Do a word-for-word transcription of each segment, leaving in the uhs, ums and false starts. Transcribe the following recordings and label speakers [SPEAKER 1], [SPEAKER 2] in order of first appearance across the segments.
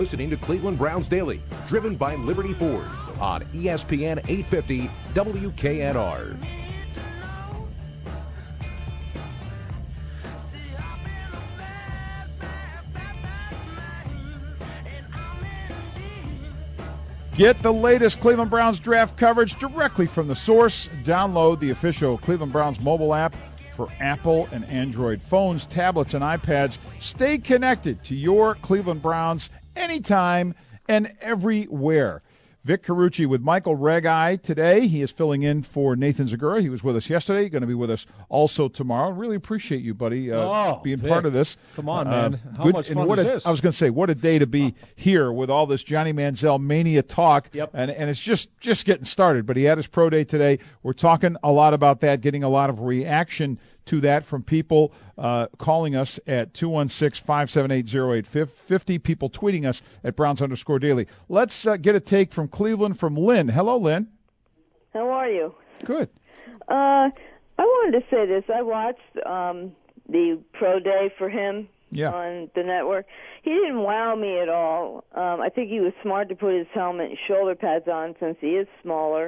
[SPEAKER 1] listening to Cleveland Browns Daily, driven by Liberty Ford on E S P N eight fifty W K N R.
[SPEAKER 2] Get the latest Cleveland Browns draft coverage directly from the source. Download the official Cleveland Browns mobile app for Apple and Android phones, tablets, and iPads. Stay connected to your Cleveland Browns anytime and everywhere. Vic Carucci with Michael Regai today. He is filling in for Nathan Zagura. He was with us yesterday. Going to be with us also tomorrow. Really appreciate you, buddy, uh,
[SPEAKER 3] oh,
[SPEAKER 2] being
[SPEAKER 3] Vic.
[SPEAKER 2] part of this.
[SPEAKER 3] Come on, man.
[SPEAKER 2] Uh,
[SPEAKER 3] How
[SPEAKER 2] good,
[SPEAKER 3] much
[SPEAKER 2] and
[SPEAKER 3] fun
[SPEAKER 2] what
[SPEAKER 3] is
[SPEAKER 2] a,
[SPEAKER 3] this?
[SPEAKER 2] I was going to say, what a day to be here with all this Johnny Manziel mania talk.
[SPEAKER 3] Yep.
[SPEAKER 2] And, and it's just, just getting started. But he had his pro day today. We're talking a lot about that, getting a lot of reaction to that from people uh, calling us at two one six, five seven eight, oh eight five zero, people tweeting us at Browns underscore daily. Let's uh, get a take from Cleveland from Lynn. Hello, Lynn.
[SPEAKER 4] How are you?
[SPEAKER 2] Good.
[SPEAKER 4] Uh, I wanted to say this. I watched um, the pro day for him
[SPEAKER 2] yeah.
[SPEAKER 4] on the network. He didn't wow me at all. Um, I think he was smart to put his helmet and shoulder pads on since he is smaller.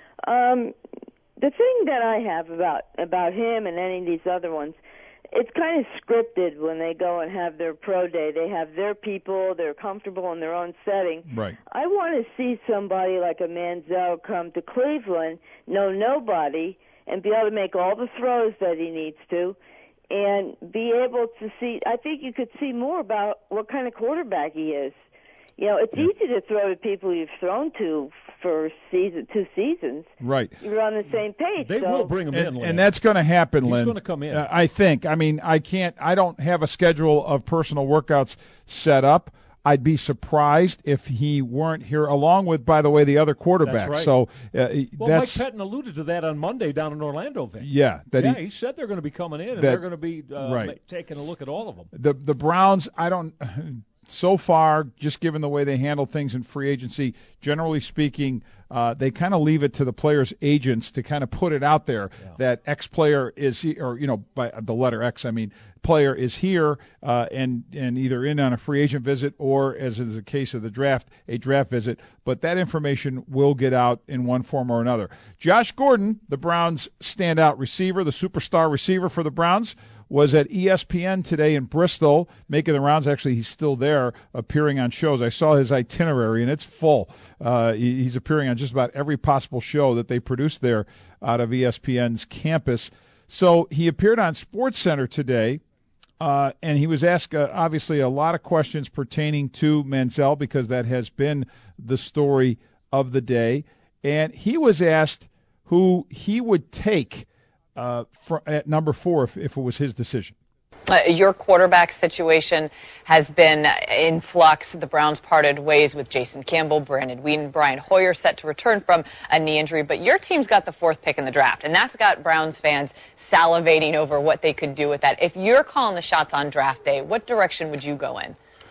[SPEAKER 4] Um, the thing that I have about about him and any of these other ones, it's kind of scripted when they go and have their pro day. They have their people. They're comfortable in their own setting.
[SPEAKER 2] Right.
[SPEAKER 4] I want to see somebody like a Manziel come to Cleveland, know nobody, and be able to make all the throws that he needs to, and be able to see. I think you could see more about what kind of quarterback he is. You know, it's
[SPEAKER 2] yeah.
[SPEAKER 4] easy to throw to people you've thrown to for season, two seasons.
[SPEAKER 2] Right.
[SPEAKER 4] You're on the same page.
[SPEAKER 3] They
[SPEAKER 4] so.
[SPEAKER 3] will bring him
[SPEAKER 2] and,
[SPEAKER 3] in, Lynn.
[SPEAKER 2] and that's going to happen,
[SPEAKER 3] He's
[SPEAKER 2] Lynn.
[SPEAKER 3] going to come in.
[SPEAKER 2] Uh, I think. I mean, I can't. I don't have a schedule of personal workouts set up. I'd be surprised if he weren't here, along with, by the way, the other quarterbacks.
[SPEAKER 3] That's right.
[SPEAKER 2] So uh,
[SPEAKER 3] well,
[SPEAKER 2] that's
[SPEAKER 3] Mike Pettin alluded to that on Monday down in Orlando, Vic.
[SPEAKER 2] yeah. That
[SPEAKER 3] yeah,
[SPEAKER 2] he,
[SPEAKER 3] he said they're going to be coming in and
[SPEAKER 2] that,
[SPEAKER 3] they're going to be uh,
[SPEAKER 2] right.
[SPEAKER 3] ma- taking a look at all of them.
[SPEAKER 2] the the Browns. I don't. So far, just given the way they handle things in free agency, generally speaking, uh, they kind of leave it to the players' agents to kind of put it out there
[SPEAKER 3] Yeah.
[SPEAKER 2] that X player is, he- or you know, by the letter X, I mean, player is here uh, and and either in on a free agent visit or, as is the case of the draft, a draft visit. But that information will get out in one form or another. Josh Gordon, the Browns' standout receiver, the superstar receiver for the Browns, was at E S P N today in Bristol, making the rounds. Actually, he's still there, appearing on shows. I saw his itinerary, and it's full. Uh, he, he's appearing on just about every possible show that they produce there out of E S P N's campus. So he appeared on SportsCenter today, uh, and he was asked, uh, obviously, a lot of questions pertaining to Manziel, because that has been the story of the day. And he was asked who he would take Uh, for, at number four, if, if it was his decision.
[SPEAKER 5] Uh, your quarterback situation has been in flux. The Browns parted ways with Jason Campbell, Brandon Whedon, Brian Hoyer set to return from a knee injury. But your team's got the fourth pick in the draft, and that's got Browns fans salivating over what they could do with that. If you're calling the shots on draft day, what direction would you go in?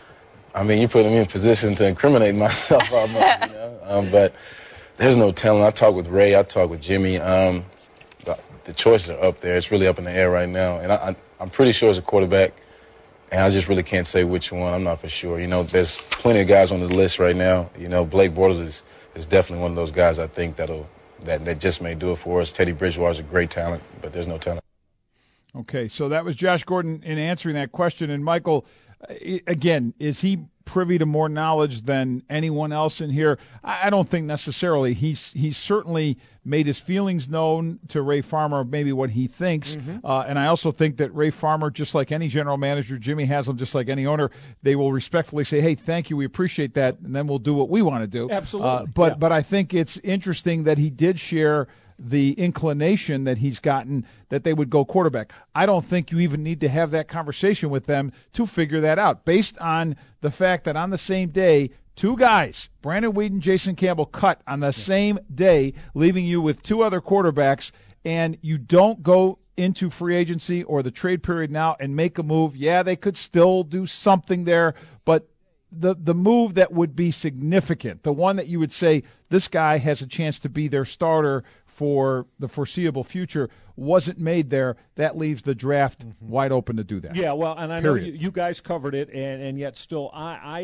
[SPEAKER 6] I mean, you put me in position to incriminate myself almost, you know. Um, but there's no telling. I talk with Ray. I talk with Jimmy. Um, the, the choices are up there. It's really up in the air right now. And I, I, I'm pretty sure it's a quarterback, and I just really can't say which one. I'm not for sure. You know, there's plenty of guys on the list right now. You know, Blake Bortles is, is definitely one of those guys I think that'll that, that just may do it for us. Teddy Bridgewater's a great talent, but there's no talent.
[SPEAKER 2] Okay, so that was Josh Gordon in answering that question. And, Michael, again, is he privy to more knowledge than anyone else in here? I don't think necessarily. He's he's certainly made his feelings known to Ray Farmer, maybe what he thinks. Mm-hmm. Uh, and I also think that Ray Farmer, just like any general manager, Jimmy Haslam, just like any owner, they will respectfully say, hey, thank you, we appreciate that, and then we'll do what we want to do.
[SPEAKER 3] Absolutely.
[SPEAKER 2] Uh, but
[SPEAKER 3] yeah.
[SPEAKER 2] But I think it's interesting that he did share the inclination that he's gotten that they would go quarterback. I don't think you even need to have that conversation with them to figure that out, based on the fact that on the same day, two guys, Brandon Whedon, Jason Campbell, cut on the same day, leaving you with two other quarterbacks, and you don't go into free agency or the trade period now and make a move. Yeah, they could still do something there, but the the move that would be significant, the one that you would say this guy has a chance to be their starter for the foreseeable future, wasn't made there. That leaves the draft mm-hmm. wide open to do that.
[SPEAKER 3] Yeah, well, and I
[SPEAKER 2] Period.
[SPEAKER 3] know you, you guys covered it, and, and yet still I, I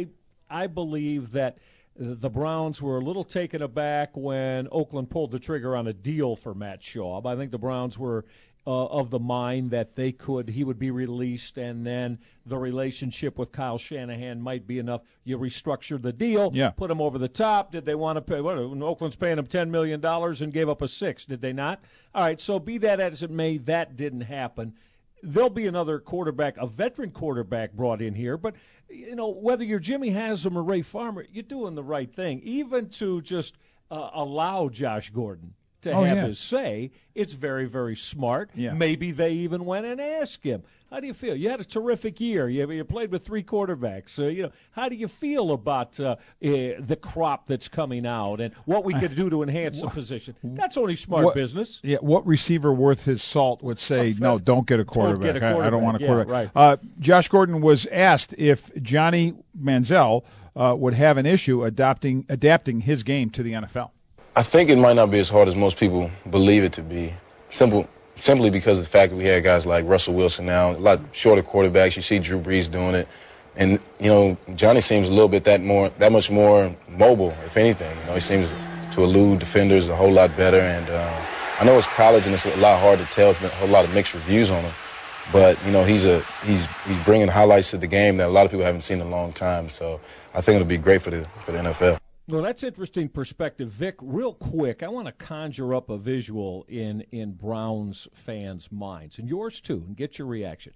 [SPEAKER 3] I believe that the Browns were a little taken aback when Oakland pulled the trigger on a deal for Matt Schaub. I think the Browns were uh, of the mind that they could, he would be released, and then the relationship with Kyle Shanahan might be enough. You restructure the deal,
[SPEAKER 2] yeah.
[SPEAKER 3] put him over the top. Did they want to pay? What, Oakland's paying him ten million dollars and gave up a six. Did they not? All right, so be that as it may, that didn't happen. There'll be another quarterback, a veteran quarterback brought in here, but you know, whether you're Jimmy Haslam or Ray Farmer, you're doing the right thing. Even to just uh, allow Josh Gordon to
[SPEAKER 2] oh,
[SPEAKER 3] have
[SPEAKER 2] yeah.
[SPEAKER 3] his say, it's very, very smart.
[SPEAKER 2] Yeah.
[SPEAKER 3] Maybe they even went and asked him, how do you feel? You had a terrific year. You, you played with three quarterbacks. Uh, you know, how do you feel about uh, uh, the crop that's coming out and what we could do to enhance the position? That's only smart
[SPEAKER 2] what,
[SPEAKER 3] business.
[SPEAKER 2] Yeah, what receiver worth his salt would say, no, don't get a quarterback.
[SPEAKER 3] Don't get a quarterback.
[SPEAKER 2] I, I don't want a quarterback.
[SPEAKER 3] Yeah, right.
[SPEAKER 2] uh, Josh Gordon was asked if Johnny Manziel uh, would have an issue adopting, adapting his game to the N F L.
[SPEAKER 6] I think it might not be as hard as most people believe it to be. Simple, simply because of the fact that we have guys like Russell Wilson now, a lot shorter quarterbacks. You see Drew Brees doing it, and you know Johnny seems a little bit that more, that much more mobile, if anything. You know, he seems to elude defenders a whole lot better. And uh, I know it's college and it's a lot hard to tell. It's been a whole lot of mixed reviews on him, but you know he's a he's he's bringing highlights to the game that a lot of people haven't seen in a long time. So I think it'll be great for the for the N F L.
[SPEAKER 3] Well, that's interesting perspective. Vic, real quick, I want to conjure up a visual in, in Browns fans' minds, and yours too, and get your reaction.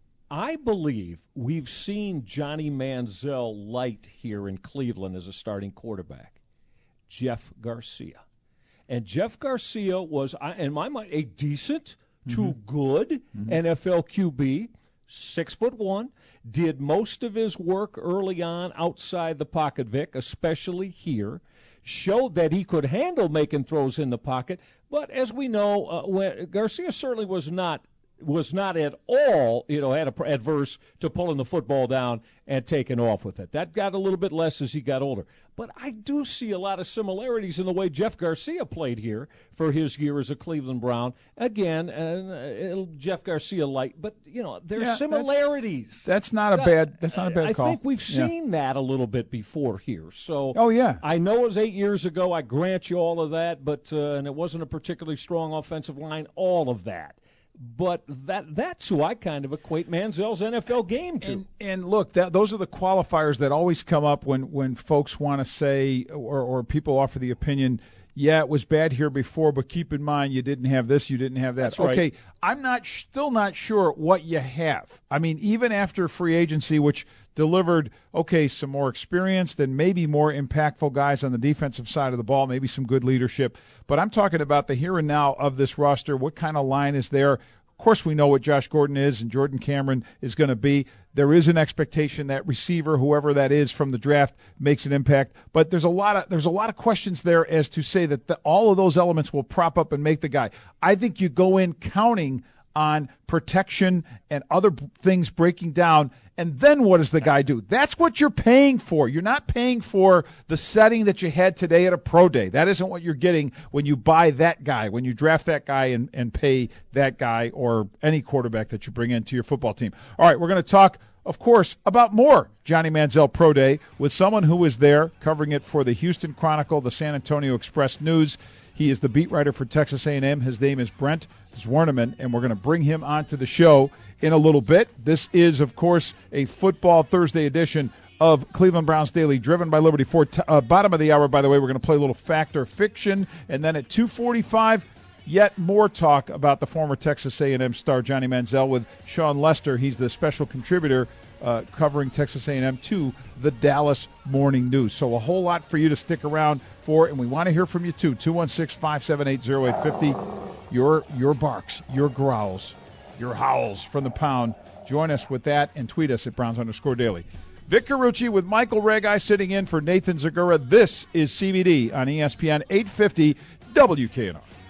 [SPEAKER 3] I believe we've seen Johnny Manziel light here in Cleveland as a starting quarterback, Jeff Garcia. And Jeff Garcia was, in my mind, a decent to mm-hmm. good mm-hmm. N F L Q B, six foot one. Did most of his work early on outside the pocket, Vic, especially here. Showed that he could handle making throws in the pocket. But as we know, uh, when, Garcia certainly was not was not at all, you know, ad- adverse to pulling the football down and taking off with it. That got a little bit less as he got older. But I do see a lot of similarities in the way Jeff Garcia played here for his year as a Cleveland Brown. Again, uh, Jeff Garcia light, but you know, there's
[SPEAKER 2] yeah,
[SPEAKER 3] similarities.
[SPEAKER 2] That's, that's not a bad. That's not a bad
[SPEAKER 3] I
[SPEAKER 2] call.
[SPEAKER 3] I think we've seen
[SPEAKER 2] yeah.
[SPEAKER 3] that a little bit before here. So.
[SPEAKER 2] Oh yeah.
[SPEAKER 3] I know it was eight years ago. I grant you all of that, but uh, and it wasn't a particularly strong offensive line. All of that. But that that's who I kind of equate Manziel's N F L game to.
[SPEAKER 2] And, and look, that, those are the qualifiers that always come up when, when folks want to say or, or people offer the opinion, yeah, it was bad here before, but keep in mind you didn't have this, you didn't have that.
[SPEAKER 3] That's right.
[SPEAKER 2] Okay, I'm not still not sure what you have. I mean, even after free agency, which delivered, okay, some more experienced and maybe more impactful guys on the defensive side of the ball, maybe some good leadership. But I'm talking about the here and now of this roster. What kind of line is there? Of course, we know what Josh Gordon is and Jordan Cameron is going to be. There is an expectation that receiver, whoever that is from the draft, makes an impact. But there's a lot of there's a lot of questions there as to say that the, all of those elements will prop up and make the guy. I think you go in counting on protection and other things breaking down, and then what does the guy do? That's what you're paying for. You're not paying for the setting that you had today at a pro day. That isn't what you're getting when you buy that guy, when you draft that guy and, and pay that guy or any quarterback that you bring into your football team. All right, we're going to talk, of course, about more Johnny Manziel Pro Day with someone who was there covering it for the Houston Chronicle, the San Antonio Express News. He is the beat writer for Texas A and M. His name is Brent Zwerneman, and we're going to bring him onto the show in a little bit. This is, of course, a Football Thursday edition of Cleveland Browns Daily, driven by Liberty Ford. Uh, bottom of the hour, by the way, we're going to play a little Fact or Fiction, and then at two forty-five, yet more talk about the former Texas A and M star Johnny Manziel with Sean Lester. He's the special contributor uh, covering Texas A and M to the Dallas Morning News. So a whole lot for you to stick around for, and we want to hear from you too. two one six, five seven eight, zero eight five zero. Your your barks, your growls, your howls from the pound. Join us with that and tweet us at Browns underscore daily. Vic Carucci with Michael Regi sitting in for Nathan Zagura. This is C B D on E S P N eight fifty W K N R.